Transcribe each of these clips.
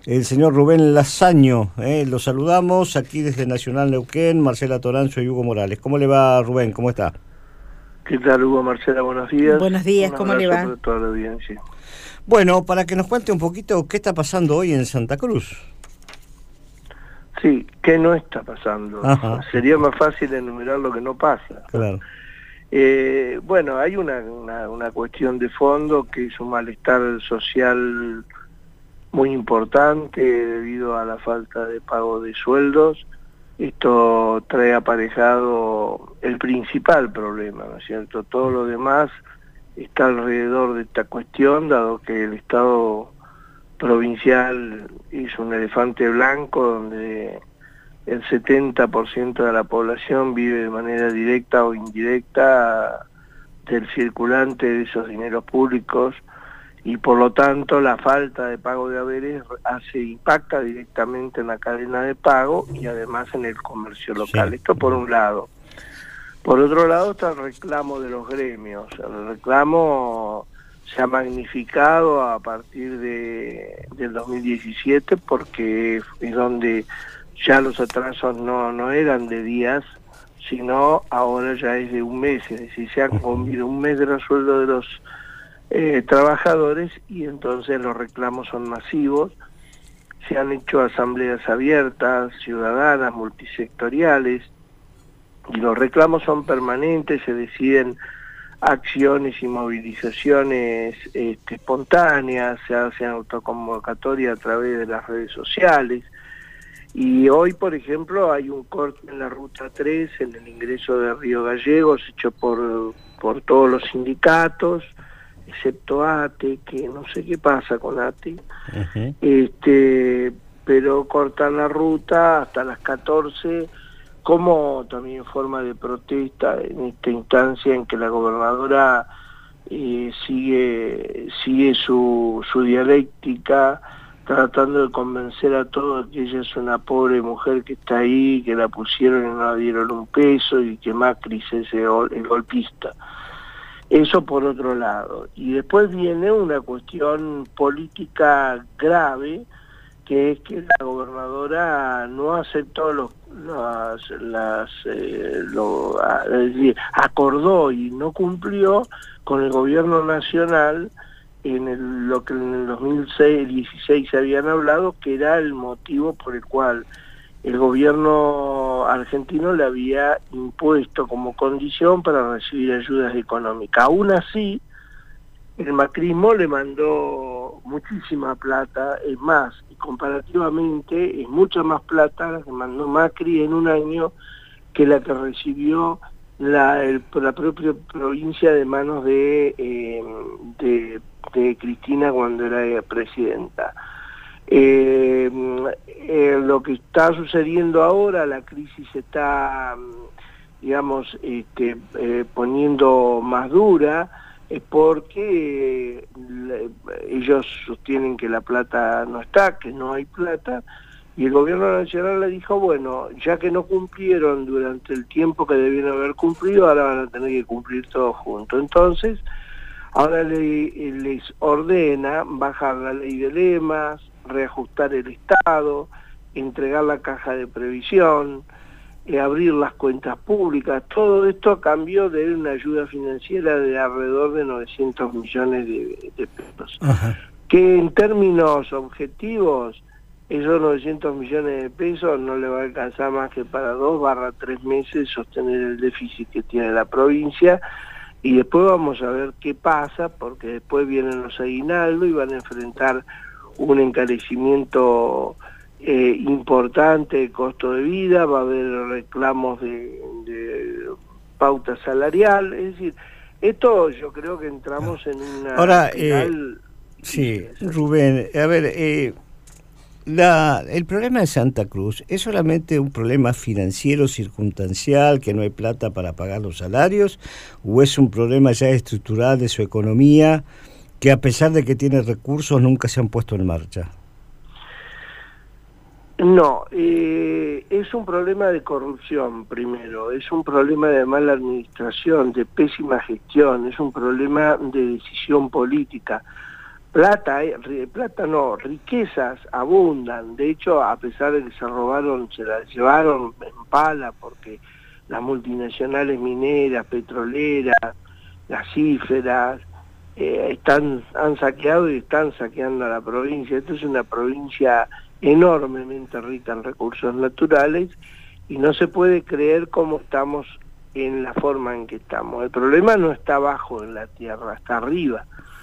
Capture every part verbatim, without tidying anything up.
el señor Rubén Lasaño. Eh, lo saludamos aquí desde Nacional Neuquén, Marcela Toranzo y Hugo Morales. ¿Cómo le va, Rubén? ¿Cómo está? ¿Qué tal, Hugo? Marcela, buenos días. Buenos días, Un ¿cómo le va? para toda la audiencia. Bueno, para que nos cuente un poquito qué está pasando hoy en Santa Cruz. Sí, ¿qué no está pasando? Ajá. Sería más fácil enumerar lo que no pasa. Claro. Eh, bueno, hay una, una, una cuestión de fondo que es un malestar social muy importante debido a la falta de pago de sueldos. Esto trae aparejado el principal problema, ¿no es cierto? Todo lo demás está alrededor de esta cuestión, dado que el Estado provincial es un elefante blanco donde el setenta por ciento de la población vive de manera directa o indirecta del circulante de esos dineros públicos, y por lo tanto la falta de pago de haberes hace impacta directamente en la cadena de pago y además en el comercio local. Sí. Esto por un lado. Por otro lado está el reclamo de los gremios. El reclamo se ha magnificado a partir de, del dos mil diecisiete porque es donde ya los atrasos no, no eran de días, sino ahora ya es de un mes, es decir, se han comido un mes de los sueldos de los eh, trabajadores y entonces los reclamos son masivos. Se han hecho asambleas abiertas, ciudadanas, multisectoriales, y los reclamos son permanentes, se deciden acciones y movilizaciones este, espontáneas, se hacen autoconvocatoria a través de las redes sociales. Y hoy, por ejemplo, hay un corte en la Ruta tres, en el ingreso de Río Gallegos, hecho por, por todos los sindicatos, excepto A T E, que no sé qué pasa con A T E, uh-huh. este, pero cortan la ruta hasta las catorce, como también forma de protesta en esta instancia en que la gobernadora eh, sigue, sigue su, su dialéctica, tratando de convencer a todos que ella es una pobre mujer que está ahí, que la pusieron y no le dieron un peso y que Macri es el, el golpista. Eso por otro lado. Y después viene una cuestión política grave, que es que la gobernadora no aceptó los, las, las eh, lo, es decir, acordó y no cumplió con el gobierno nacional en el, lo que en el dos mil dieciséis se habían hablado, que era el motivo por el cual el gobierno argentino le había impuesto como condición para recibir ayudas económicas. Aún así, el macrismo le mandó muchísima plata, es más, y comparativamente es mucha más plata la que mandó Macri en un año que la que recibió la, el, la propia provincia de manos de, eh, de, de Cristina cuando era presidenta. Eh, eh, lo que está sucediendo ahora, la crisis está, digamos, este, eh, poniendo más dura, es porque eh, ellos sostienen que la plata no está, que no hay plata, y el gobierno nacional le dijo, bueno, ya que no cumplieron durante el tiempo que debieron haber cumplido, ahora van a tener que cumplir todos juntos. Entonces, ahora le, les ordena bajar la ley de lemas, reajustar el Estado, entregar la caja de previsión, eh, abrir las cuentas públicas. Todo esto a cambio de una ayuda financiera de alrededor de novecientos millones de, de pesos. Ajá. Que en términos objetivos, esos novecientos millones de pesos no le va a alcanzar más que para dos barra tres meses sostener el déficit que tiene la provincia. Y después vamos a ver qué pasa, porque después vienen los aguinaldos y van a enfrentar un encarecimiento eh, importante de costo de vida, va a haber reclamos de, de pauta salarial, es decir, esto yo creo que entramos en una... Ahora, eh, sí, Rubén, a ver, eh, la, el problema de Santa Cruz es solamente un problema financiero circunstancial, que no hay plata para pagar los salarios, o es un problema ya estructural de su economía, que a pesar de que tiene recursos nunca se han puesto en marcha? No, eh, es un problema de corrupción primero, es un problema de mala administración, de pésima gestión, es un problema de decisión política. plata, eh, plata no, riquezas abundan. De hecho, a pesar de que se robaron, se las llevaron en pala, porque las multinacionales mineras, petroleras, gasíferas, eh, están, han saqueado y están saqueando a la provincia. Esta es una provincia enormemente rica en recursos naturales y no se puede creer cómo estamos en la forma en que estamos. El problema no está abajo en la tierra, está arriba.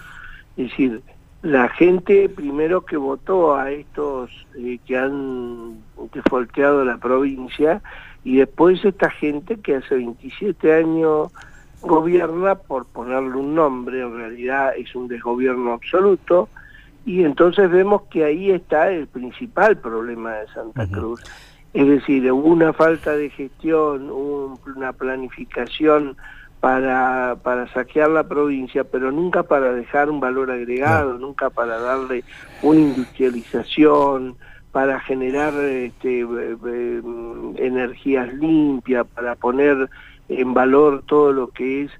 Es decir, la gente primero que votó a estos eh, que han defolteado la provincia, y después esta gente que hace veintisiete años gobierna, por ponerle un nombre, en realidad es un desgobierno absoluto, y entonces vemos que ahí está el principal problema de Santa Cruz. Uh-huh. Es decir, hubo una falta de gestión, un, una planificación para, para saquear la provincia, pero nunca para dejar un valor agregado, no. nunca para darle una industrialización, para generar este, eh, eh, energías limpias, para poner en valor todo lo que es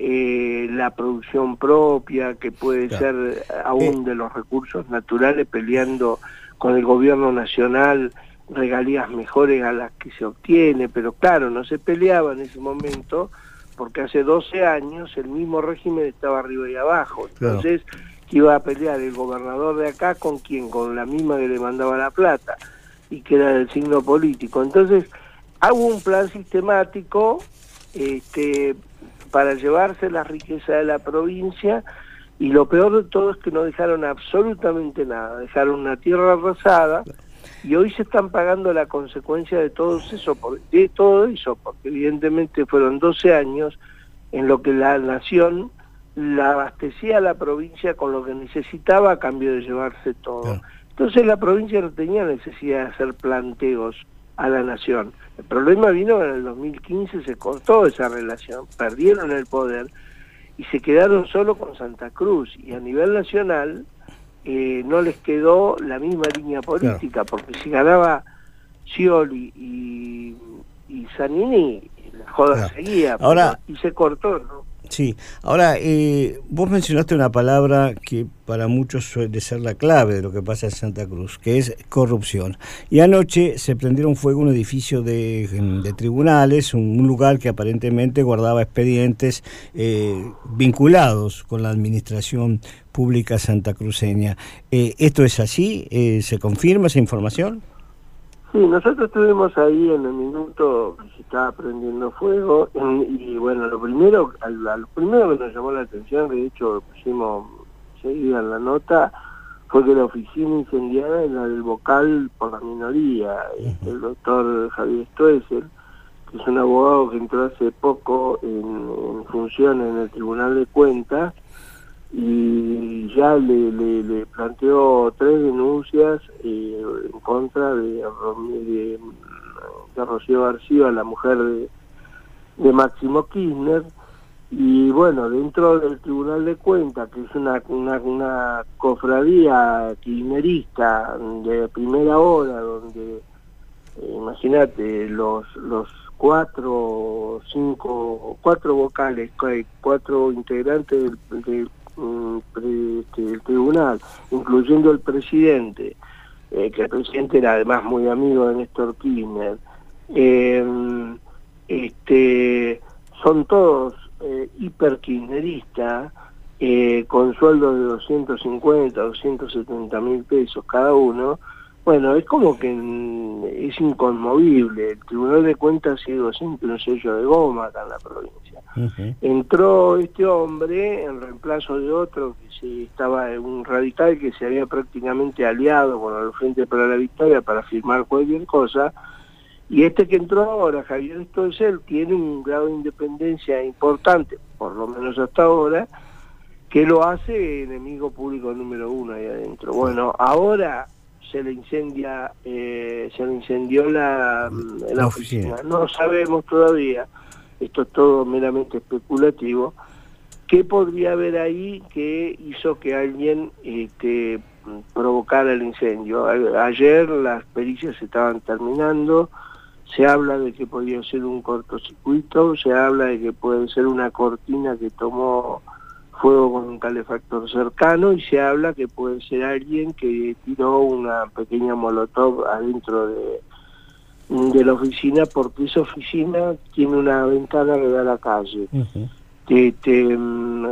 eh, la producción propia, que puede claro. ser aún de los recursos naturales, peleando con el gobierno nacional regalías mejores a las que se obtiene, pero claro, no se peleaba en ese momento, porque hace doce años el mismo régimen estaba arriba y abajo. Entonces, claro. que iba a pelear el gobernador de acá con quién, con la misma que le mandaba la plata, y que era del signo político. Entonces, hubo un plan sistemático este, para llevarse la riqueza de la provincia, y lo peor de todo es que no dejaron absolutamente nada, dejaron una tierra arrasada, y hoy se están pagando la consecuencia de todo eso, de todo eso, porque evidentemente fueron doce años en lo que la nación la abastecía a la provincia con lo que necesitaba a cambio de llevarse todo. Claro. Entonces la provincia no tenía necesidad de hacer planteos a la nación. El problema vino en el dos mil quince, se cortó esa relación, perdieron el poder y se quedaron solo con Santa Cruz, y a nivel nacional eh, no les quedó la misma línea política, claro. porque si ganaba Scioli y, y Zanini, la joda claro. seguía. Ahora, pero, y se cortó, ¿no? Sí, ahora, eh, vos mencionaste una palabra que para muchos suele ser la clave de lo que pasa en Santa Cruz, que es corrupción. Y anoche se prendieron fuego un edificio de, de tribunales, un, un lugar que aparentemente guardaba expedientes eh, vinculados con la administración pública santacruceña. Eh, ¿Esto es así? Eh, ¿Se confirma esa información? Sí, nosotros estuvimos ahí en el minuto que se estaba prendiendo fuego, y, y bueno, lo primero, a lo primero que nos llamó la atención, de hecho pusimos seguida en la nota, fue que la oficina incendiada era la del vocal por la minoría, uh-huh. el doctor Javier Stoessel, que es un abogado que entró hace poco en, en función en el Tribunal de Cuentas, y ya le, le, le planteó tres denuncias eh, en contra de, de, de Rocío García, la mujer de, de Máximo Kirchner, y bueno, dentro del Tribunal de Cuentas, que es una, una, una cofradía kirchnerista de primera hora, donde eh, imagínate los los cuatro, cinco, cuatro vocales, cuatro integrantes del, del el tribunal, incluyendo el presidente, eh, que el presidente era además muy amigo de Néstor Kirchner, eh, este, son todos eh, hiper kirchneristas, eh, con sueldos de doscientos cincuenta, doscientos setenta mil pesos cada uno. Bueno, es como que es inconmovible. El Tribunal de Cuentas ha sido siempre un sello de goma acá en la provincia. Uh-huh. Entró este hombre en reemplazo de otro que se estaba un radical que se había prácticamente aliado con el Frente para la Victoria para firmar cualquier cosa, y este que entró ahora, Javier Stoessel, tiene un grado de independencia importante, por lo menos hasta ahora, que lo hace enemigo público número uno ahí adentro. Bueno, ahora se le incendia, eh, se le incendió la, la oficina. No sabemos todavía, esto es todo meramente especulativo, qué podría haber ahí que hizo que alguien este, provocara el incendio. A, ayer las pericias estaban terminando, se habla de que podría ser un cortocircuito, se habla de que puede ser una cortina que tomó fuego con un calefactor cercano, y se habla que puede ser alguien que tiró una pequeña molotov adentro de, de la oficina, porque esa oficina tiene una ventana que da a la calle. Uh-huh. Te, te, eh,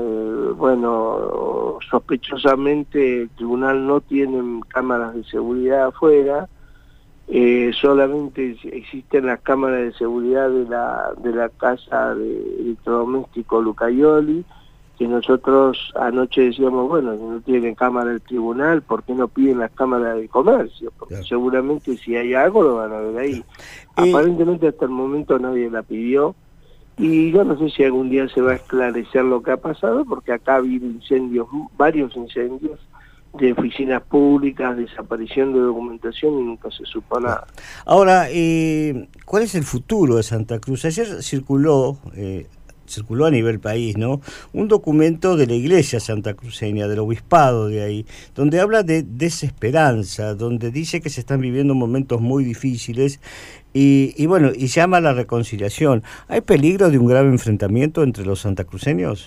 bueno, sospechosamente el tribunal no tiene cámaras de seguridad afuera, eh, solamente existen las cámaras de seguridad de la de la casa de electrodoméstico Lucaioli, que nosotros anoche decíamos, bueno, si no tienen cámara del tribunal, ¿por qué no piden las cámaras de comercio? Porque claro, seguramente si hay algo lo van a ver ahí. Y aparentemente hasta el momento nadie la pidió, y yo no sé si algún día se va a esclarecer lo que ha pasado, porque acá ha habido incendios, varios incendios de oficinas públicas, desaparición de documentación, y nunca se supo nada. Ahora, eh, ¿cuál es el futuro de Santa Cruz? Ayer circuló... Eh, circuló a nivel país, ¿no?, un documento de la iglesia santacruceña, del obispado de ahí, donde habla de desesperanza, donde dice que se están viviendo momentos muy difíciles y, y bueno, y llama a la reconciliación. ¿Hay peligro de un grave enfrentamiento entre los santacruceños?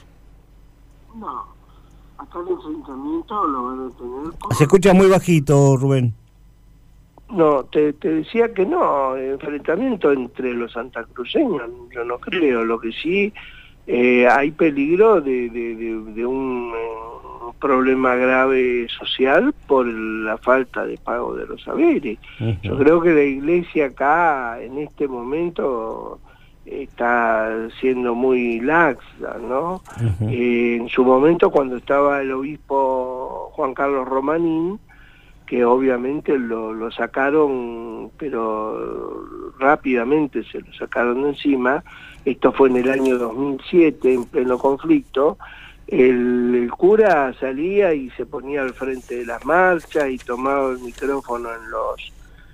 No, hasta el enfrentamiento lo van a tener... Como... Se escucha muy bajito, Rubén. No, te, te decía que no, enfrentamiento entre los santacruceños, yo no creo. Lo que sí, eh, hay peligro de, de, de, de un, un problema grave social por la falta de pago de los haberes. Uh-huh. Yo creo que la iglesia acá, en este momento, está siendo muy laxa, ¿no? Uh-huh. Eh, en su momento, cuando estaba el obispo Juan Carlos Romanín, que obviamente lo, lo sacaron, pero rápidamente se lo sacaron de encima. Esto fue en el año dos mil siete, en pleno conflicto. El, el cura salía y se ponía al frente de las marchas y tomaba el micrófono en los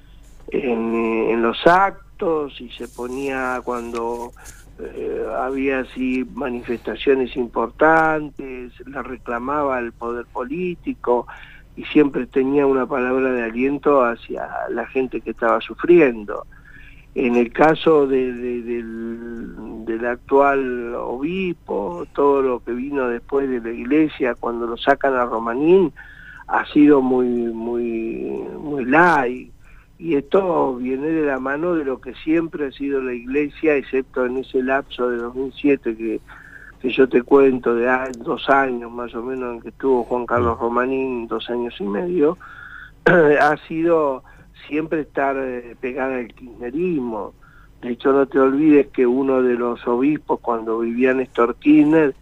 en, en los actos, y se ponía cuando eh, había así manifestaciones importantes, le reclamaba al poder político, y siempre tenía una palabra de aliento hacia la gente que estaba sufriendo. En el caso de, de, del, del actual obispo, todo lo que vino después de la iglesia, cuando lo sacan a Romanín, ha sido muy muy muy light, y esto viene de la mano de lo que siempre ha sido la iglesia, excepto en ese lapso de dos mil siete que que yo te cuento, de dos años más o menos en que estuvo Juan Carlos Romanín, dos años y medio, ha sido siempre estar eh, pegada al kirchnerismo. De hecho, no te olvides que uno de los obispos, cuando vivía Néstor Kirchner,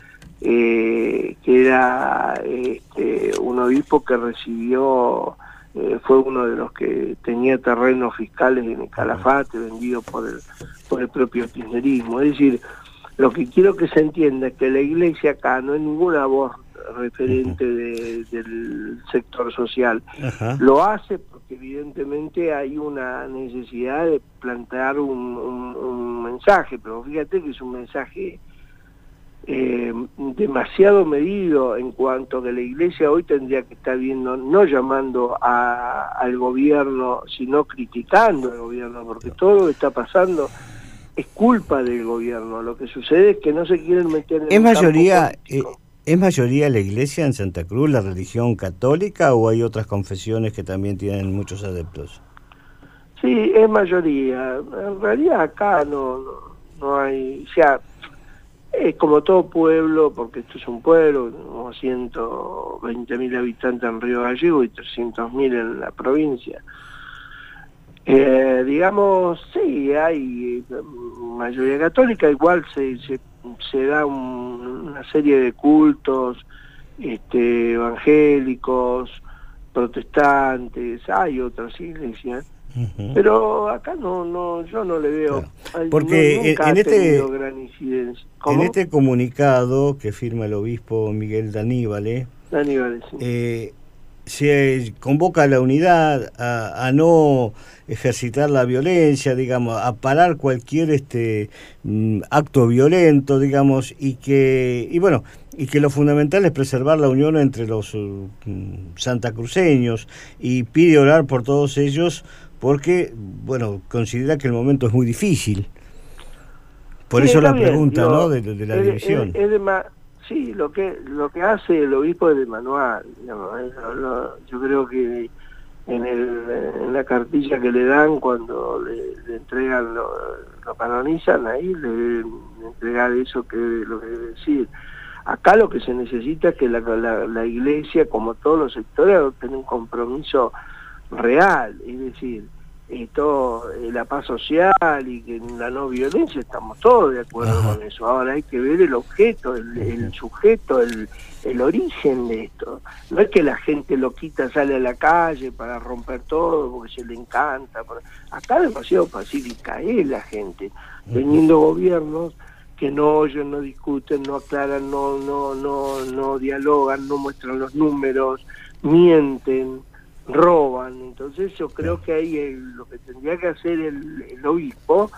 eh, que era este, un obispo que recibió, eh, fue uno de los que tenía terrenos fiscales en el Calafate, vendido por el, por el propio kirchnerismo. Es decir, lo que quiero que se entienda es que la iglesia acá no es ninguna voz referente de, del sector social. Ajá. Lo hace porque evidentemente hay una necesidad de plantear un, un, un mensaje, pero fíjate que es un mensaje eh, demasiado medido, en cuanto a que la iglesia hoy tendría que estar viendo, no llamando a, al gobierno, sino criticando al gobierno, porque todo lo que está pasando es culpa del gobierno. Lo que sucede es que no se quieren meter en ¿Es mayoría eh, ¿Es mayoría la iglesia en Santa Cruz, la religión católica, o hay otras confesiones que también tienen muchos adeptos? Sí, es mayoría. En realidad acá no, no, no hay... O sea, es como todo pueblo, porque esto es un pueblo, unos ciento veinte mil habitantes en Río Gallego y trescientos mil en la provincia. Eh, digamos, sí, hay mayoría católica, igual se, se, se da un, una serie de cultos este, evangélicos, protestantes, hay otras iglesias, uh-huh. Pero acá no, no, yo no le veo, claro. Porque no, nunca en, ha este, tenido gran incidencia. ¿Cómo? En este comunicado que firma el obispo Miguel Daníbale, Daníbale sí. eh, se convoca a la unidad, a, a no ejercitar la violencia, digamos, a parar cualquier este acto violento, digamos, y que y bueno, y que lo fundamental es preservar la unión entre los uh, santacruceños, y pide orar por todos ellos porque, bueno, considera que el momento es muy difícil. Por sí, eso la bien, pregunta, digo, ¿no?, de, de la es, división. Es, es de ma- Sí, lo que lo que hace el obispo es de manual, digamos, lo, lo, yo creo que en, el, en la cartilla que le dan cuando le, le entregan, lo, lo canonizan, ahí le deben entregar eso que lo que debe decir. Acá lo que se necesita es que la, la, la iglesia, como todos los sectores, tenga un compromiso real, es decir, esto, eh, la paz social y que en la no violencia, estamos todos de acuerdo Ajá. con eso. Ahora hay que ver el objeto, el, el sujeto, el, el origen de esto. No es que la gente loquita sale a la calle para romper todo porque se le encanta. Por... Acá demasiado pacífica es la gente, teniendo gobiernos que no oyen, no discuten, no aclaran, no, no, no, no dialogan, no muestran los números, mienten, roban. Entonces yo creo que ahí el, lo que tendría que hacer el, el obispo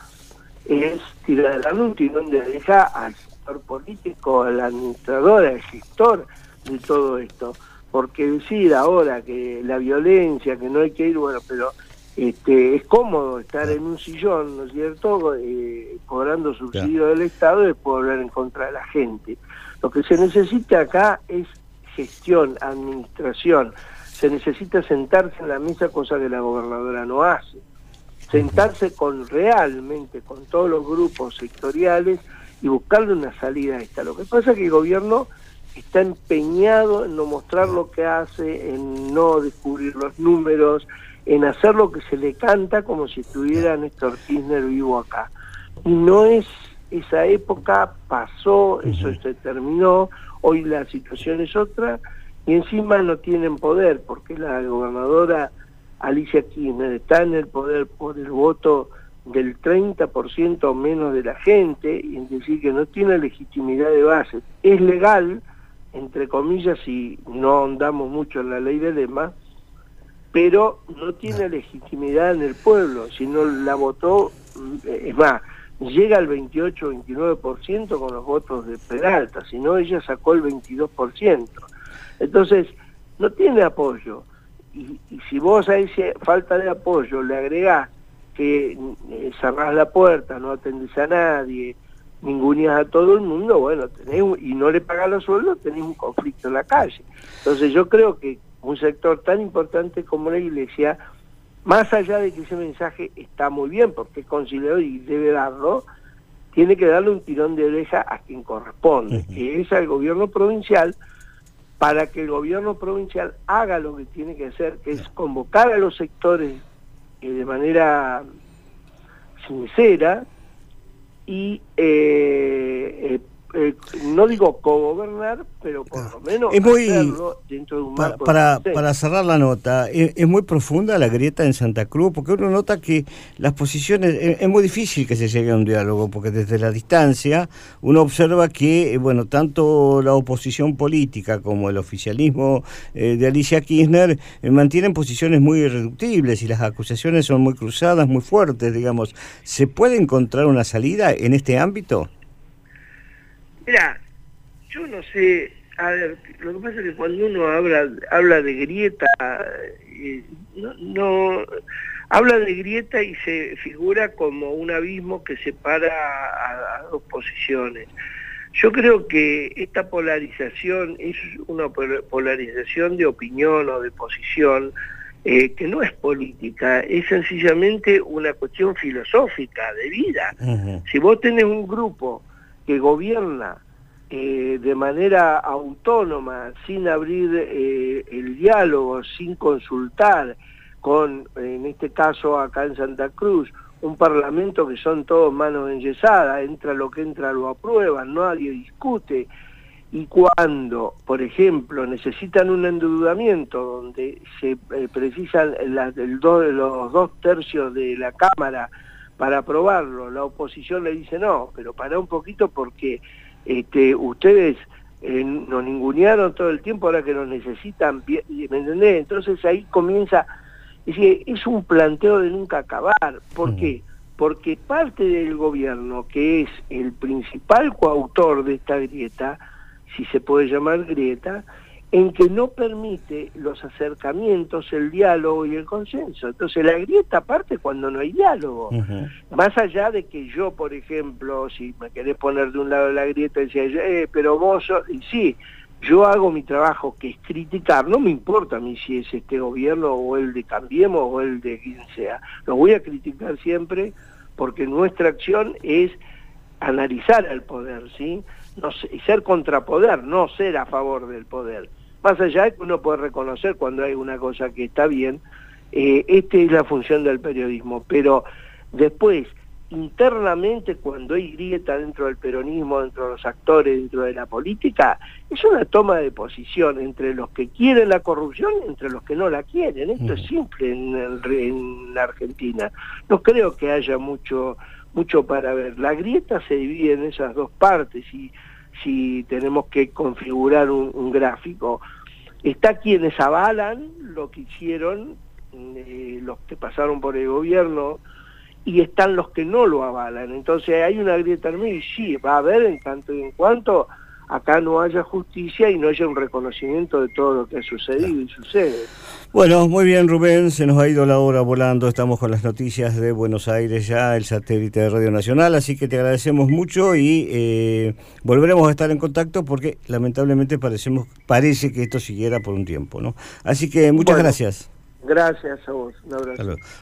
es tirar adelante un tirón de oreja al sector político, al administrador, al gestor de todo esto, porque decir ahora que la violencia, que no hay que ir, bueno, pero este es cómodo estar en un sillón, ¿no es cierto?, eh, cobrando subsidio del Estado y después hablar en contra de la gente. Lo que se necesita acá es gestión, administración. Se necesita sentarse en la mesa, cosa que la gobernadora no hace. Sentarse con realmente con todos los grupos sectoriales y buscarle una salida a esta. Lo que pasa es que el gobierno está empeñado en no mostrar lo que hace, en no descubrir los números, en hacer lo que se le canta como si estuviera Néstor Kirchner vivo acá. Y no es esa época, pasó, eso se terminó, hoy la situación es otra, y encima no tienen poder, porque la gobernadora Alicia Kirchner está en el poder por el voto del treinta por ciento o menos de la gente, y es decir, que no tiene legitimidad de base. Es legal, entre comillas, si no ahondamos mucho en la ley de Lema, pero no tiene legitimidad en el pueblo, si no la votó, es más, llega al veintiocho o veintinueve por ciento con los votos de Peralta, si no ella sacó el veintidós por ciento. Entonces, no tiene apoyo. Y, y si vos a esa falta de apoyo le agregás que eh, cerrás la puerta, no atendés a nadie, ninguneás a todo el mundo, bueno, tenés un, y no le pagás los sueldos, tenés un conflicto en la calle. Entonces yo creo que un sector tan importante como la iglesia, más allá de que ese mensaje está muy bien, porque es conciliador y debe darlo, tiene que darle un tirón de oreja a quien corresponde, uh-huh. que es al gobierno provincial, para que el gobierno provincial haga lo que tiene que hacer, que es convocar a los sectores eh, de manera sincera y eh, eh, eh, no digo cogobernar, pero por lo menos es muy, hacerlo dentro de un para, marco para, de para cerrar la nota, es, es muy profunda la grieta en Santa Cruz, porque uno nota que las posiciones, es, es muy difícil que se llegue a un diálogo, porque desde la distancia uno observa que, bueno, tanto la oposición política como el oficialismo eh, de Alicia Kirchner eh, mantienen posiciones muy irreductibles y las acusaciones son muy cruzadas, muy fuertes, digamos. ¿Se puede encontrar una salida en este ámbito? Mira, yo no sé, a ver, lo que pasa es que cuando uno habla, habla de grieta, eh, no, no, habla de grieta y se figura como un abismo que separa a, a dos posiciones. Yo creo que esta polarización es una polarización de opinión o de posición eh, que no es política, es sencillamente una cuestión filosófica de vida. Uh-huh. Si vos tenés un grupo que gobierna eh, de manera autónoma, sin abrir eh, el diálogo, sin consultar con, en este caso acá en Santa Cruz, un parlamento que son todos manos enyesadas, entra lo que entra, lo aprueban, nadie discute, y cuando, por ejemplo, necesitan un endeudamiento donde se eh, precisan la, el do, los dos tercios de la Cámara para aprobarlo, la oposición le dice no, pero para un poquito porque este, ustedes eh, nos ningunearon todo el tiempo, ahora que nos necesitan, ¿me entendés? Entonces ahí comienza, es decir, es un planteo de nunca acabar. ¿Por qué? Porque parte del gobierno, que es el principal coautor de esta grieta, si se puede llamar grieta, en que no permite los acercamientos, el diálogo y el consenso. Entonces la grieta parte cuando no hay diálogo. Uh-huh. Más allá de que yo, por ejemplo, si me querés poner de un lado de la grieta, decía, eh, pero vos sos... Y sí, yo hago mi trabajo, que es criticar, no me importa a mí si es este gobierno o el de Cambiemos o el de quien sea. Lo voy a criticar siempre porque nuestra acción es analizar al poder, ¿sí? No sé, ser contrapoder, no ser a favor del poder. Más allá de que uno puede reconocer cuando hay una cosa que está bien, eh, esta es la función del periodismo, pero después, internamente, cuando hay grieta dentro del peronismo, dentro de los actores, dentro de la política, es una toma de posición entre los que quieren la corrupción y entre los que no la quieren. Esto mm. es simple en, el, en la Argentina. No creo que haya mucho, mucho para ver. La grieta se divide en esas dos partes y si tenemos que configurar un, un gráfico. Está quienes avalan lo que hicieron eh, los que pasaron por el gobierno y están los que no lo avalan. Entonces hay una grieta en medio y sí, va a haber en tanto y en cuanto acá no haya justicia y no haya un reconocimiento de todo lo que ha sucedido y sucede. Bueno, muy bien, Rubén, se nos ha ido la hora volando, estamos con las noticias de Buenos Aires ya, el satélite de Radio Nacional, así que te agradecemos mucho y eh, volveremos a estar en contacto porque lamentablemente parecemos, parece que esto siguiera por un tiempo, ¿no? Así que muchas bueno, gracias. Gracias a vos, un abrazo.